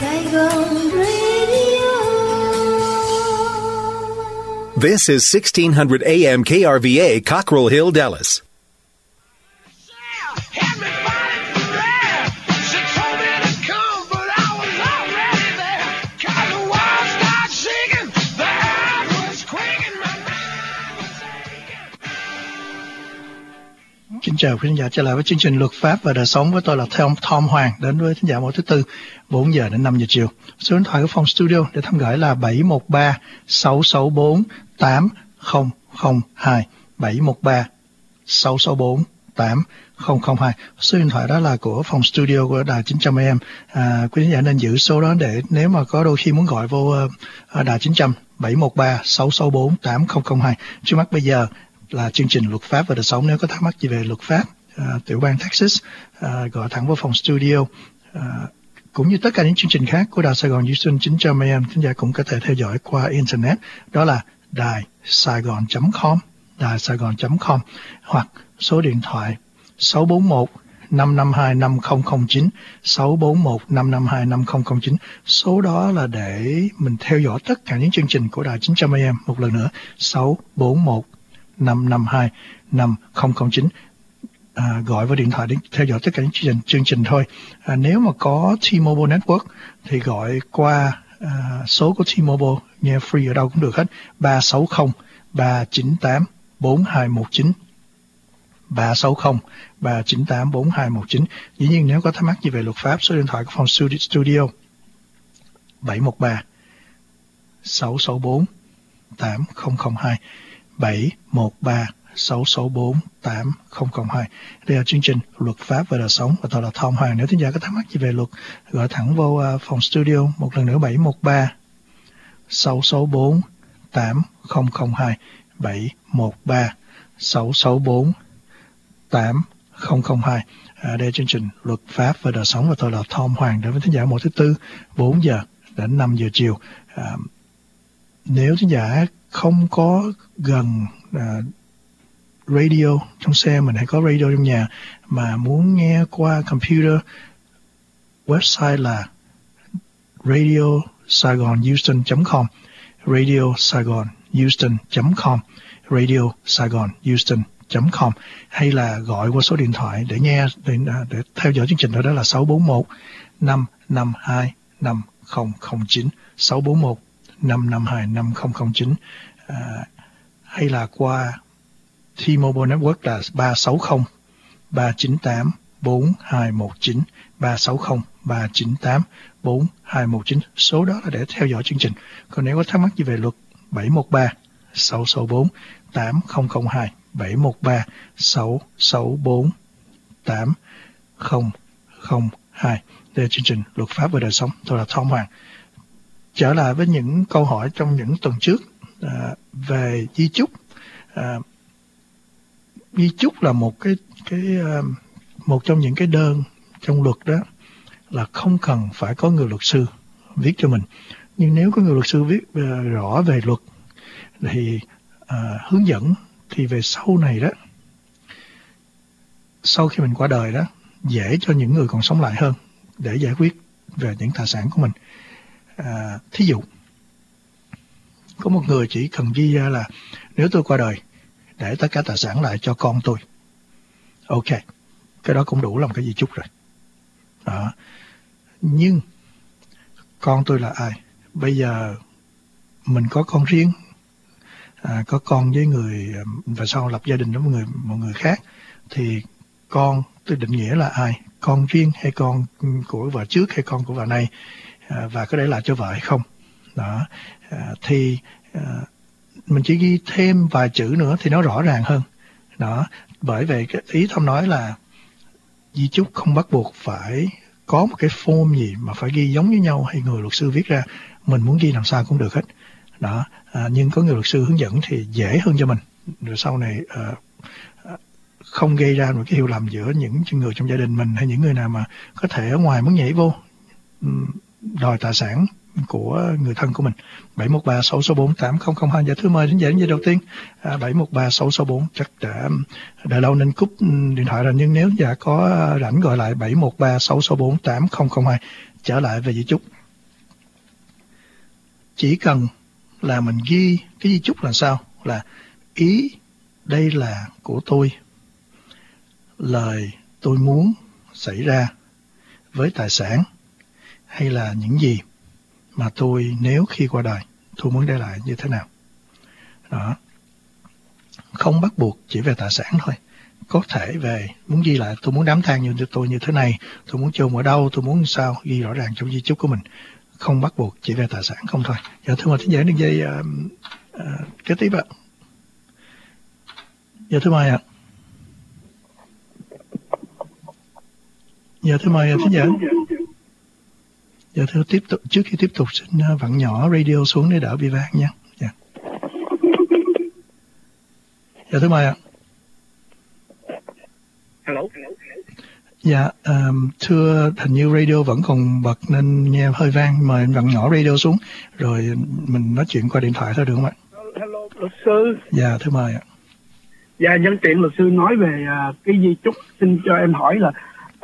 Saigon Radio. This is 1600 AM KRVA, Cockrell Hill, Dallas. Kính chào quý khán giả trở lại với chương trình Luật pháp và đời sống với tôi là Tom Hoàng, đến với khán giả mỗi thứ Tư 4 giờ đến 5 giờ chiều. Số điện thoại của phòng studio để thăm gửi là 713 664 8002 713 664 8002. Số điện thoại đó là của phòng studio của đài 900 AM. Quý khán giả nên giữ số đó để nếu mà có đôi khi muốn gọi vô đài 900 713 664 8002. Trước mắt bây giờ là chương trình Luật pháp và đời sống. Nếu có thắc mắc gì về luật pháp tiểu bang Texas, gọi thẳng vào phòng studio, cũng như tất cả những chương trình khác của Đài Sài Gòn Houston 900 AM. Khán giả cũng có thể theo dõi qua internet, đó là đài saigon.com, đài saigon.com, hoặc số điện thoại 641 552 5009, 641 552 5009. Số đó là để mình theo dõi tất cả những chương trình của đài 900 AM. Một lần nữa, 641 552 5009. Gọi vào điện thoại để theo dõi tất cả những chương trình thôi. Nếu mà có T-Mobile Network thì gọi qua số của T-Mobile, nghe free ở đâu cũng được hết, 360 398 4219, 360 398 4219. Dĩ nhiên nếu có thắc mắc gì về luật pháp, số điện thoại của phòng studio 713 664 8002, 713 664 8002. Đây là chương trình Luật pháp và đời sống và tôi là Tom Hoàng. Nếu thính giả có thắc mắc gì về luật, gọi thẳng vô phòng studio. Một lần nữa, 713 664 8002, 713 664 8002. Đây là chương trình Luật pháp và đời sống và tôi là Tom Hoàng, đến với thính giả mỗi thứ Tư 4 giờ đến 5 giờ chiều. Nếu thính giả không có gần radio trong xe mình, hay có radio trong nhà mà muốn nghe qua computer, website là radiosaigonhouston.com, radiosaigonhouston.com, radiosaigonhouston.com, hay là gọi qua số điện thoại để nghe, để theo dõi chương trình đó là 641 552 5009, 641 552 5009, hay là qua T-Mobile Network là 360 398 4219, 360 398 4219. Số đó là để theo dõi chương trình. Còn nếu có thắc mắc gì về luật, 713 664 8002, 713 664 8002. Đây là chương trình Luật pháp và đời sống. Tôi là Tom Hoàng. Trở lại với những câu hỏi trong những tuần trước về di chúc. Di chúc là một trong những cái đơn trong luật đó là không cần phải có người luật sư viết cho mình. Nhưng nếu có người luật sư viết rõ về luật thì hướng dẫn, thì về sau này đó, sau khi mình qua đời đó, dễ cho những người còn sống lại hơn để giải quyết về những tài sản của mình. Thí dụ có một người chỉ cần ghi ra là nếu tôi qua đời, để tất cả tài sản lại cho con tôi. Ok, cái đó cũng đủ làm cái di chúc rồi. Đó. Nhưng con tôi là ai? Bây giờ mình có con riêng, có con với người, và sau lập gia đình với một người khác, thì con tôi định nghĩa là ai? Con riêng hay con của vợ trước hay con của vợ này, và có để lại cho vợ hay không? Đó. Thì mình chỉ ghi thêm vài chữ nữa thì nó rõ ràng hơn. Đó. Bởi vậy cái ý Thông nói là di chúc không bắt buộc phải có một cái form gì mà phải ghi giống như nhau hay người luật sư viết ra. Mình muốn ghi làm sao cũng được hết. Đó. Nhưng có người luật sư hướng dẫn thì dễ hơn cho mình. Rồi sau này không gây ra một cái hiểu lầm giữa những người trong gia đình mình hay những người nào mà có thể ở ngoài muốn nhảy vô đòi tài sản của người thân của mình. 713 664 8002. Dạ thưa mời đến giờ đầu tiên. 713 664 chắc đã đợi lâu nên cúp điện thoại rồi, nhưng nếu dạ có rảnh gọi lại 713 664 8002. Trở lại về di chúc. chỉ cần là mình ghi cái di chúc là sao? Là ý đây là của tôi, lời tôi muốn xảy ra với tài sản, hay là những gì mà tôi nếu khi qua đời tôi muốn để lại như thế nào. Đó. Không bắt buộc chỉ về tài sản thôi. Có thể về muốn ghi lại tôi muốn đám tang như tôi như thế này, tôi muốn chôn ở đâu, tôi muốn sao, ghi rõ ràng trong di chúc của mình. Không bắt buộc chỉ về tài sản không thôi. Dạ thưa mời thính giả đường dây kế tiếp ạ. Dạ thưa mời ạ. Dạ thưa mời thính giả. Dạ thưa tiếp tục, trước khi tiếp tục xin vặn nhỏ radio xuống để đỡ bị vang nha. Dạ. Dạ thưa mời ạ. Hello. Dạ, thưa hình như radio vẫn còn bật nên nghe hơi vang, mời anh vặn nhỏ radio xuống rồi mình nói chuyện qua điện thoại thôi được không ạ? Hello luật sư. Dạ thưa mời ạ. Dạ nhân tiện luật sư nói về cái di chúc, xin cho em hỏi là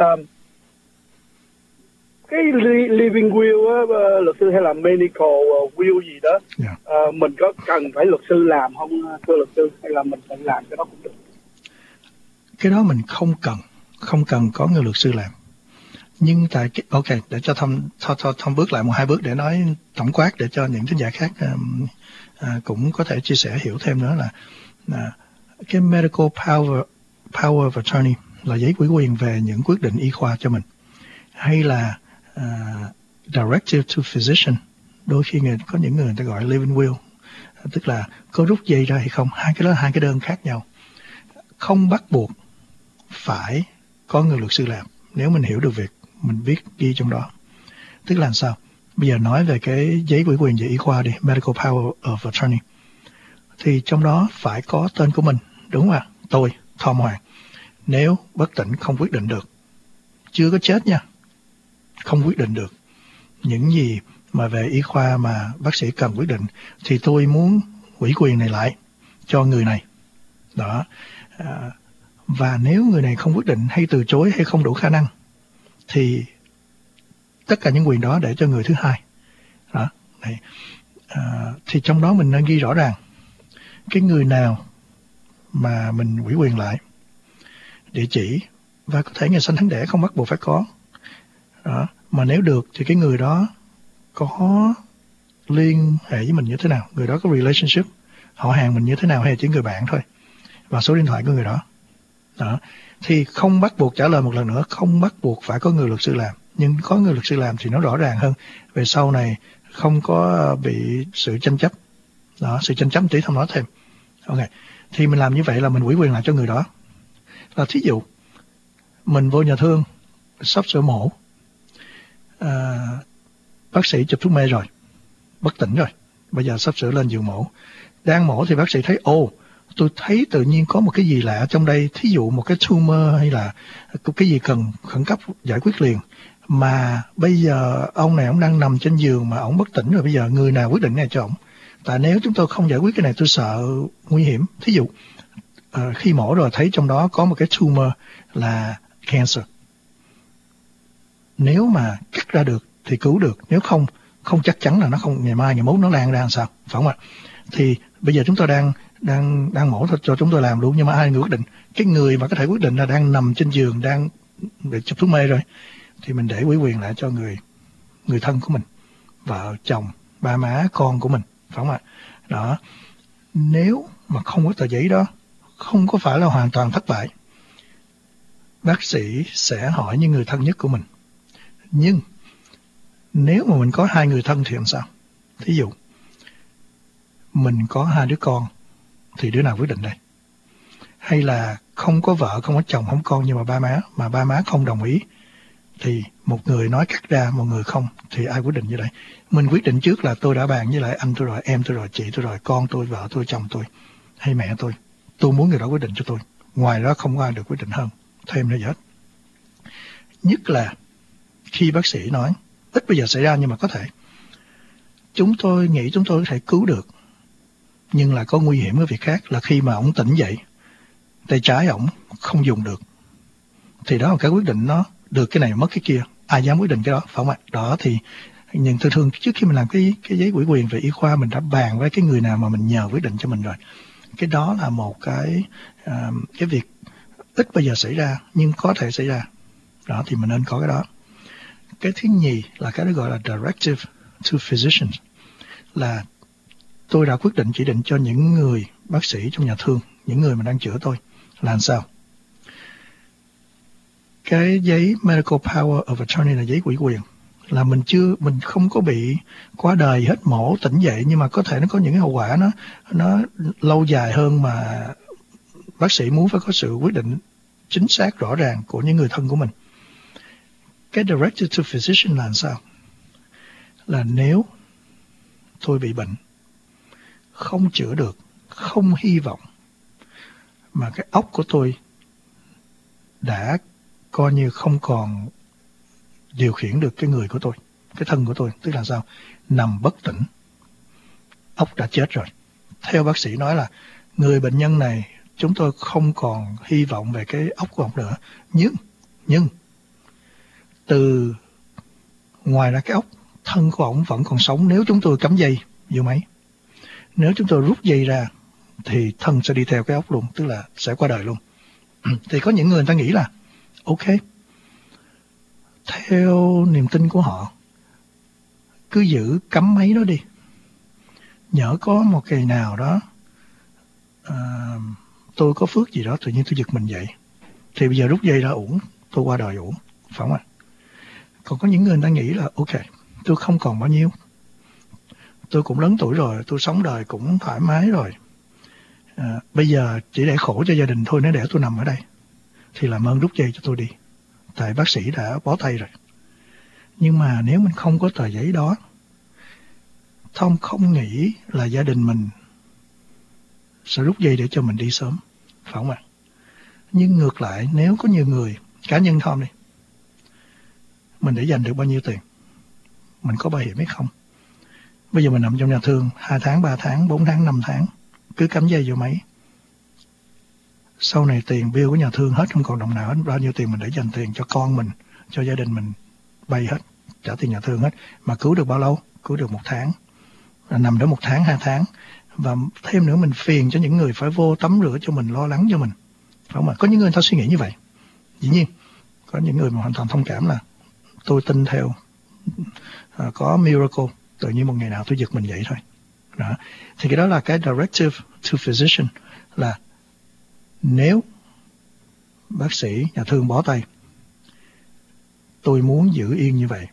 cái living will á, luật sư, hay là medical will gì đó, mình có cần phải luật sư làm không thưa luật sư, hay là mình tự làm cái đó cũng được? Cái đó mình không cần có người luật sư làm. Nhưng tại cái, ok, để cho Thông bước lại 1-2 bước để nói tổng quát để cho những thính giả khác cũng có thể chia sẻ hiểu thêm nữa là cái medical power of attorney là giấy ủy quyền về những quyết định y khoa cho mình, hay là directive to physician, đôi khi có những người ta gọi living will, tức là có rút dây ra hay không. Hai cái đơn khác nhau, không bắt buộc phải có người luật sư làm nếu mình hiểu được việc mình viết ghi trong đó. Tức là sao? Bây giờ nói về cái giấy ủy quyền về y khoa đi, medical power of attorney, thì trong đó phải có tên của mình, đúng không ạ? Tôi, Tom Hoàng, nếu bất tỉnh không quyết định được, chưa có chết nha, không quyết định được những gì mà về y khoa mà bác sĩ cần quyết định, thì tôi muốn ủy quyền này lại cho người này. Đó. Và nếu người này không quyết định hay từ chối hay không đủ khả năng, thì tất cả những quyền đó để cho người thứ hai. Đó. Thì trong đó mình nên ghi rõ ràng cái người nào mà mình ủy quyền lại, địa chỉ, và có thể ngày sinh tháng đẻ không bắt buộc phải có. Đó. Mà nếu được thì cái người đó có liên hệ với mình như thế nào, người đó có relationship, họ hàng mình như thế nào, hay là chỉ người bạn thôi, và số điện thoại của người đó. Đó. Thì không bắt buộc, trả lời một lần nữa, không bắt buộc phải có người luật sư làm, nhưng có người luật sư làm thì nó rõ ràng hơn, về sau này không có bị sự tranh chấp. Đó, sự tranh chấp tí Thông nói thêm. Ok, thì mình làm như vậy là mình ủy quyền lại cho người đó. Là thí dụ mình vô nhà thương sắp sửa mổ, bác sĩ chụp thuốc mê rồi, bất tỉnh rồi, bây giờ sắp sửa lên giường mổ. Đang mổ thì bác sĩ thấy tôi thấy tự nhiên có một cái gì lạ trong đây, thí dụ một cái tumor hay là cái gì cần khẩn cấp giải quyết liền, mà bây giờ ông này ông đang nằm trên giường mà ông bất tỉnh rồi, bây giờ người nào quyết định này cho ông? Tại nếu chúng tôi không giải quyết cái này tôi sợ nguy hiểm. Thí dụ khi mổ rồi thấy trong đó có một cái tumor là cancer, nếu mà cắt ra được thì cứu được, nếu không chắc chắn là nó không, ngày mai ngày mốt nó lan ra làm sao, phải không ạ? Thì bây giờ chúng tôi đang mổ thôi, cho chúng tôi làm luôn, nhưng mà ai người quyết định? Cái người mà có thể quyết định là đang nằm trên giường, đang bị chụp thuốc mê rồi, thì mình để ủy quyền lại cho người thân của mình, vợ, chồng, ba má, con của mình, phải không ạ? Đó. Nếu mà không có tờ giấy đó, không có phải là hoàn toàn thất bại. Bác sĩ sẽ hỏi những người thân nhất của mình. Nhưng nếu mà mình có 2 người thân thì làm sao? Thí dụ mình có 2 đứa con thì đứa nào quyết định đây? Hay là không có vợ, không có chồng, không có con, nhưng mà ba má không đồng ý, thì một người nói cắt ra, một người không, thì ai quyết định như vậy? Mình quyết định trước là tôi đã bàn với lại anh tôi rồi, em tôi rồi, chị tôi rồi, con tôi, vợ tôi, chồng tôi hay mẹ tôi muốn người đó quyết định cho tôi, ngoài đó không có ai được quyết định hơn thêm nữa gì hết. Nhất là khi bác sĩ nói ít bây giờ xảy ra, nhưng mà có thể chúng tôi nghĩ chúng tôi có thể cứu được, nhưng là có nguy hiểm ở việc khác, là khi mà ổng tỉnh dậy tay trái ổng không dùng được, thì đó là cái quyết định, nó được cái này mất cái kia, ai dám quyết định cái đó, phải không ạ? Đó thì Nhưng thường trước khi mình làm cái giấy ủy quyền về y khoa, mình đã bàn với cái người nào mà mình nhờ quyết định cho mình rồi. Cái đó là một cái việc ít bao giờ xảy ra nhưng có thể xảy ra. Đó thì mình nên có cái đó. Cái thứ nhì là cái đó gọi là directive to physicians, là tôi đã quyết định chỉ định cho những người bác sĩ trong nhà thương, những người mà đang chữa tôi là làm sao. Cái giấy medical power of attorney là giấy ủy quyền, là mình không có bị quá đời hết, mổ tỉnh dậy, nhưng mà có thể nó có những cái hậu quả nó lâu dài hơn mà bác sĩ muốn phải có sự quyết định chính xác rõ ràng của những người thân của mình. Cái directive to physician là làm sao? Là nếu tôi bị bệnh, không chữa được, không hy vọng, mà cái óc của tôi đã coi như không còn điều khiển được cái người của tôi, cái thân của tôi, tức là sao? Nằm bất tỉnh, óc đã chết rồi. Theo bác sĩ nói là người bệnh nhân này chúng tôi không còn hy vọng về cái óc của ông nữa. Nhưng từ ngoài ra cái óc, thân của ông vẫn còn sống nếu chúng tôi cắm dây vô máy. Nếu chúng tôi rút dây ra thì thân sẽ đi theo cái óc luôn, tức là sẽ qua đời luôn. Thì có những người ta nghĩ là ok, theo niềm tin của họ, cứ giữ cắm máy đó đi, nhỡ có một ngày nào đó tôi có phước gì đó tự nhiên tôi giật mình dậy thì bây giờ rút dây ra uổng, tôi qua đời uổng, phải không ạ? Còn có những người ta nghĩ là ok, tôi không còn bao nhiêu, tôi cũng lớn tuổi rồi, tôi sống đời cũng thoải mái rồi, bây giờ chỉ để khổ cho gia đình thôi, nếu để tôi nằm ở đây thì làm ơn rút dây cho tôi đi, tại bác sĩ đã bó tay rồi. Nhưng mà nếu mình không có tờ giấy đó, Tom không nghĩ là gia đình mình sẽ rút dây để cho mình đi sớm, phải không ạ? Nhưng ngược lại, nếu có nhiều người, cá nhân Tom đi, mình để dành được bao nhiêu tiền, mình có bảo hiểm hay không? Bây giờ mình nằm trong nhà thương 2 tháng, 3 tháng, 4 tháng, 5 tháng, cứ cắm dây vô máy. Sau này tiền bill của nhà thương hết, không còn đồng nào hết, bao nhiêu tiền mình để dành tiền cho con mình, cho gia đình mình bay hết, trả tiền nhà thương hết. Mà cứu được bao lâu? Cứu được 1 tháng, nằm đó 1 tháng, 2 tháng. Và thêm nữa mình phiền cho những người phải vô tắm rửa cho mình, lo lắng cho mình, phải không ạ? Có những người ta suy nghĩ như vậy. Dĩ nhiên có những người mà hoàn toàn thông cảm là tôi tin theo có miracle, tự nhiên một ngày nào tôi giật mình vậy thôi. Đó. Thì cái đó là cái directive to physician, là nếu bác sĩ, nhà thương bó tay, tôi muốn giữ yên như vậy,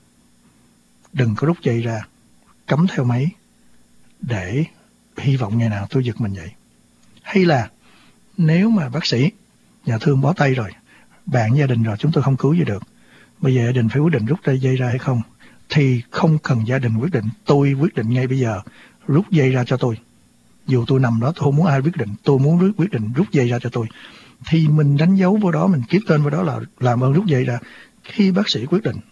đừng có rút dây ra, cắm theo máy để hy vọng ngày nào tôi giật mình vậy. Hay là nếu mà bác sĩ, nhà thương bó tay rồi, bạn gia đình rồi, chúng tôi không cứu gì được, bây giờ gia đình phải quyết định rút dây ra hay không, thì không cần gia đình quyết định, tôi quyết định ngay bây giờ, rút dây ra cho tôi. Dù tôi nằm đó, tôi không muốn ai quyết định, tôi muốn quyết định rút dây ra cho tôi. Thì mình đánh dấu vô đó, mình ký tên vào đó là làm ơn rút dây ra. Khi bác sĩ quyết định,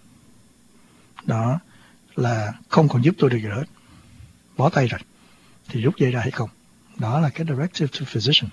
đó là không còn giúp tôi được gì hết, bó tay rồi, thì rút dây ra hay không. Đó là cái directive to physician.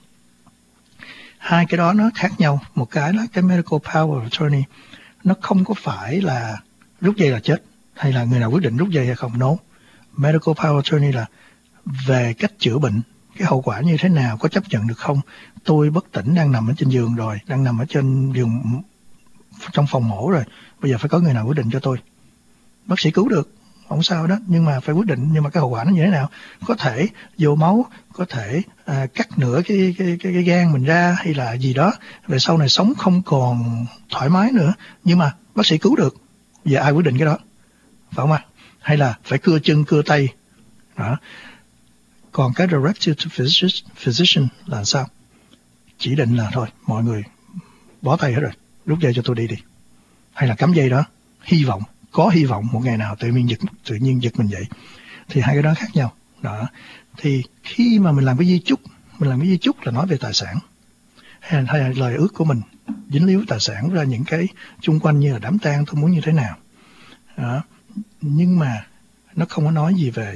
Hai cái đó nó khác nhau. Một cái là cái medical power of attorney, nó không có phải là rút dây là chết, hay là người nào quyết định rút dây hay không. No. Medical power of attorney là về cách chữa bệnh, cái hậu quả như thế nào, có chấp nhận được không. Tôi bất tỉnh, đang nằm ở trên giường rồi, đang nằm ở trên giường trong phòng mổ rồi, bây giờ phải có người nào quyết định cho tôi. Bác sĩ cứu được, không sao đó, nhưng mà phải quyết định, nhưng mà cái hậu quả nó như thế nào. Có thể vô máu, có thể cắt nửa cái gan mình ra, hay là gì đó, về sau này sống không còn thoải mái nữa, nhưng mà bác sĩ cứu được. Giờ ai quyết định cái đó, phải không ạ? Hay là phải cưa chân, cưa tay. Đó. Còn cái directive to physician là sao? Chỉ định là thôi, mọi người bó tay hết rồi, rút dây cho tôi đi. Hay là cắm dây đó, có hy vọng một ngày nào tự nhiên giật mình dậy. Thì hai cái đó khác nhau. Đó. Thì khi mà mình làm cái di chúc là nói về tài sản, hay là lời ước của mình dính líu tài sản ra những cái chung quanh như là đám tang, tôi muốn như thế nào. Đó. Nhưng mà nó không có nói gì về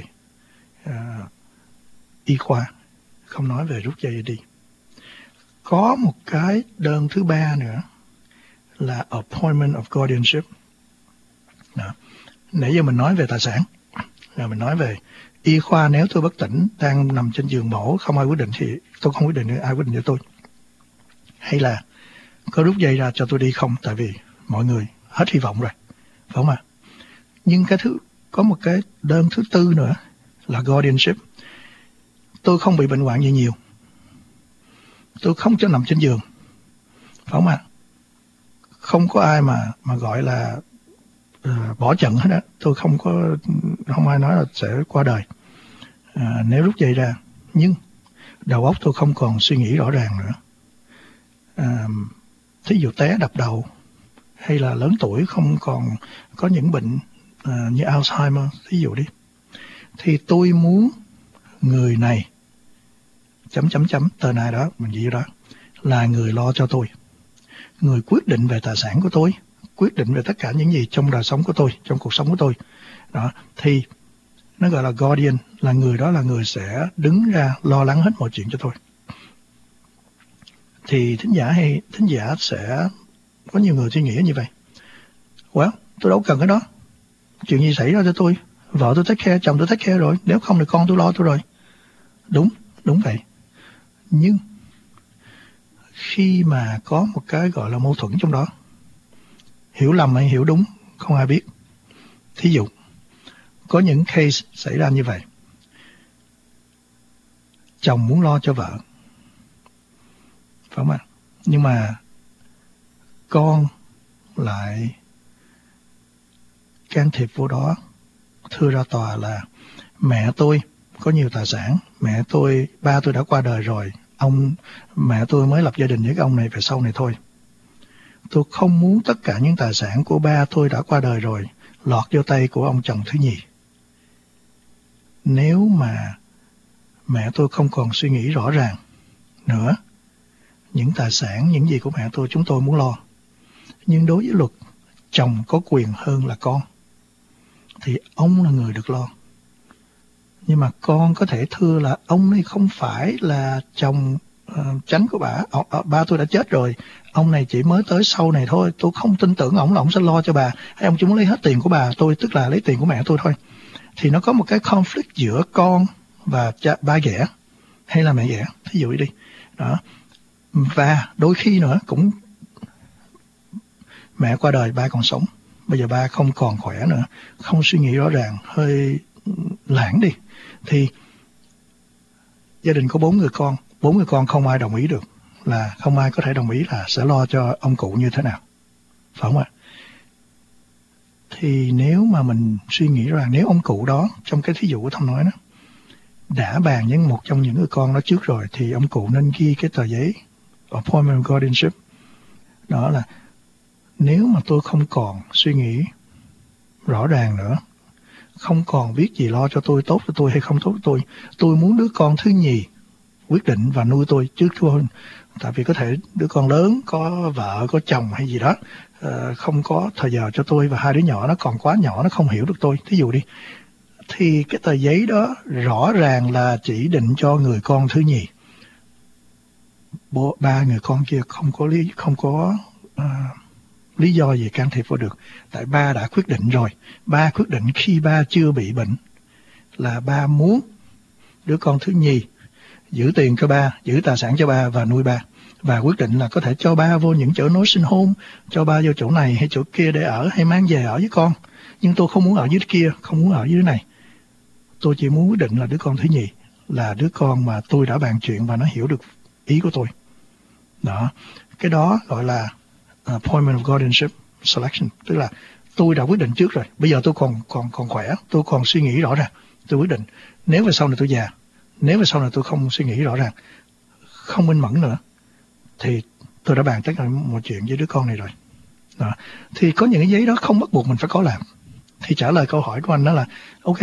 y khoa, không nói về rút dây đi. Có một cái đơn thứ ba nữa là appointment of guardianship. Đó. Nãy giờ mình nói về tài sản, rồi mình nói về y khoa. Nếu tôi bất tỉnh, đang nằm trên giường mổ, không ai quyết định thì tôi không quyết định, ai quyết định cho tôi? Hay là có rút dây ra cho tôi đi không? Tại vì mọi người hết hy vọng rồi, phải không ạ? Nhưng có một cái đơn thứ tư nữa là guardianship. Tôi không bị bệnh hoạn gì nhiều, tôi không cho nằm trên giường, phải không ạ? Không có ai mà gọi là bỏ trận hết á. Tôi không ai nói là sẽ qua đời nếu rút dây ra. Nhưng đầu óc tôi không còn suy nghĩ rõ ràng nữa. Thí dụ té đập đầu, hay là lớn tuổi không còn có những bệnh như Alzheimer, thí dụ đi, thì tôi muốn người này tờ này đó, mình ghi đó, là người lo cho tôi, người quyết định về tài sản của tôi, quyết định về tất cả những gì trong đời sống của tôi, trong cuộc sống của tôi. Đó, thì nó gọi là guardian, là người đó là người sẽ đứng ra lo lắng hết mọi chuyện cho tôi. Thì thính giả sẽ có nhiều người suy nghĩ như vậy. Well, tôi đâu cần cái đó. Chuyện gì xảy ra cho tôi, vợ tôi take care, chồng tôi take care rồi, nếu không thì con tôi lo tôi rồi. Đúng vậy. Nhưng khi mà có một cái gọi là mâu thuẫn trong đó, hiểu lầm hay hiểu đúng, không ai biết. Thí dụ, có những case xảy ra như vậy. Chồng muốn lo cho vợ, phải không ạ? Nhưng mà con lại can thiệp vô đó, thưa ra tòa là mẹ tôi có nhiều tài sản, ba tôi đã qua đời rồi, mẹ tôi mới lập gia đình với cái ông này về sau này thôi. Tôi không muốn tất cả những tài sản của ba tôi đã qua đời rồi lọt vô tay của ông chồng thứ nhì. Nếu mà mẹ tôi không còn suy nghĩ rõ ràng nữa, những tài sản, những gì của mẹ tôi chúng tôi muốn lo. Nhưng đối với luật, chồng có quyền hơn là con, thì ông là người được lo. Nhưng mà con có thể thưa là ông này không phải là chồng chánh của ba tôi đã chết rồi, ông này chỉ mới tới sau này thôi, tôi không tin tưởng ông là ông sẽ lo cho bà, hay ông chỉ muốn lấy hết tiền của bà tôi, tức là lấy tiền của mẹ tôi thôi. Thì nó có một cái conflict giữa con và ba ghẻ hay là mẹ ghẻ, thí dụ đi đó. Và đôi khi nữa cũng mẹ qua đời, ba còn sống, bây giờ ba không còn khỏe nữa, không suy nghĩ rõ ràng, hơi lãng đi, thì gia đình có 4 người con không ai đồng ý được, là không ai có thể đồng ý là sẽ lo cho ông cụ như thế nào, phải không ạ? Thì nếu mà mình suy nghĩ rằng nếu ông cụ đó, trong cái thí dụ của Thông nói đó, đã bàn với một trong những người con đó trước rồi, thì ông cụ nên ghi cái tờ giấy Appointment of Guardianship. Đó là nếu mà tôi không còn suy nghĩ rõ ràng nữa, không còn biết gì lo cho tôi, tốt cho tôi hay không tốt cho tôi muốn đứa con thứ nhì quyết định và nuôi tôi trước thôi. Tại vì có thể đứa con lớn có vợ, có chồng hay gì đó, không có thời giờ cho tôi, và hai đứa nhỏ nó còn quá nhỏ, nó không hiểu được tôi, thí dụ đi. Thì cái tờ giấy đó rõ ràng là chỉ định cho người con thứ nhì. Ba người con kia không có lý do gì can thiệp vào được. Tại ba đã quyết định rồi. Ba quyết định khi ba chưa bị bệnh là ba muốn đứa con thứ nhì giữ tiền cho ba, giữ tài sản cho ba và nuôi ba. Và quyết định là có thể cho ba vô những chỗ nursing home, cho ba vô chỗ này hay chỗ kia để ở, hay mang về ở với con. Nhưng tôi không muốn ở dưới kia, không muốn ở dưới này. Tôi chỉ muốn quyết định là đứa con thứ nhì là đứa con mà tôi đã bàn chuyện và nó hiểu được ý của tôi. Đó, cái đó gọi là Appointment of Guardianship Selection, tức là tôi đã quyết định trước rồi. Bây giờ tôi còn khỏe, tôi còn suy nghĩ rõ ràng, tôi quyết định. Nếu về sau này tôi già, nếu về sau này tôi không suy nghĩ rõ ràng, không minh mẫn nữa, thì tôi đã bàn tất cả mọi chuyện với đứa con này rồi. Đó. Thì có những cái giấy đó không bắt buộc mình phải có làm. Thì trả lời câu hỏi của anh đó là ok,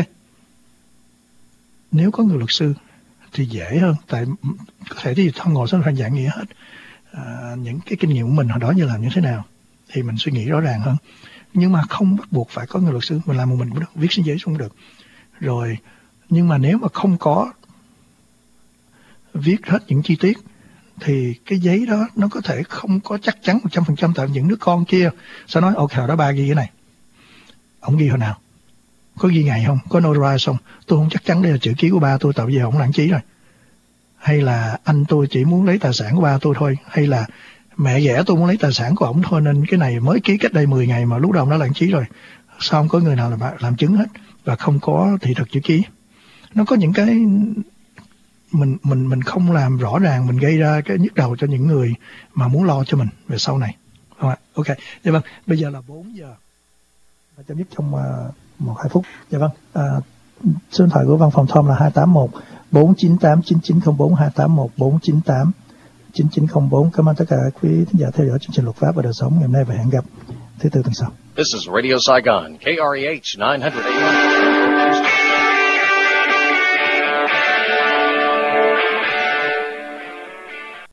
nếu có người luật sư thì dễ hơn. Tại có thể thì không ngồi xuống dạng nghĩa hết những cái kinh nghiệm của mình hồi đó như làm như thế nào, thì mình suy nghĩ rõ ràng hơn. Nhưng mà không bắt buộc phải có người luật sư, mình làm một mình cũng được, viết trên giấy cũng được. Rồi, nhưng mà nếu mà không có viết hết những chi tiết thì cái giấy đó nó có thể không có chắc chắn 100%. Tại những đứa con kia sẽ nói ok, hồi đó ba ghi cái này, ông ghi hồi nào, có ghi ngày không, có notarize không. Tôi không chắc chắn đây là chữ ký của ba tôi, tại vì không lãng trí rồi. Hay là anh tôi chỉ muốn lấy tài sản của ba tôi thôi, hay là mẹ ghẻ tôi muốn lấy tài sản của ổng thôi, nên cái này mới ký cách đây 10 ngày mà lúc đầu nó lãng trí rồi. Sao không có người nào làm chứng hết, và không có thị thực chữ ký. Nó có những cái mình không làm rõ ràng, mình gây ra cái nhức đầu cho những người mà muốn lo cho mình về sau này. Ok, dạ vâng, bây giờ là 4 giờ và chấm dứt trong 1-2 phút. Dạ vâng, số điện thoại của văn phòng Tom là 281 498 9904, 281 498 9904. Cảm ơn tất cả quý thính giả theo dõi chương trình Luật pháp và đời sống ngày hôm nay, và hẹn gặp thứ Tư tuần sau. This is Radio Saigon, KREH 900 AM.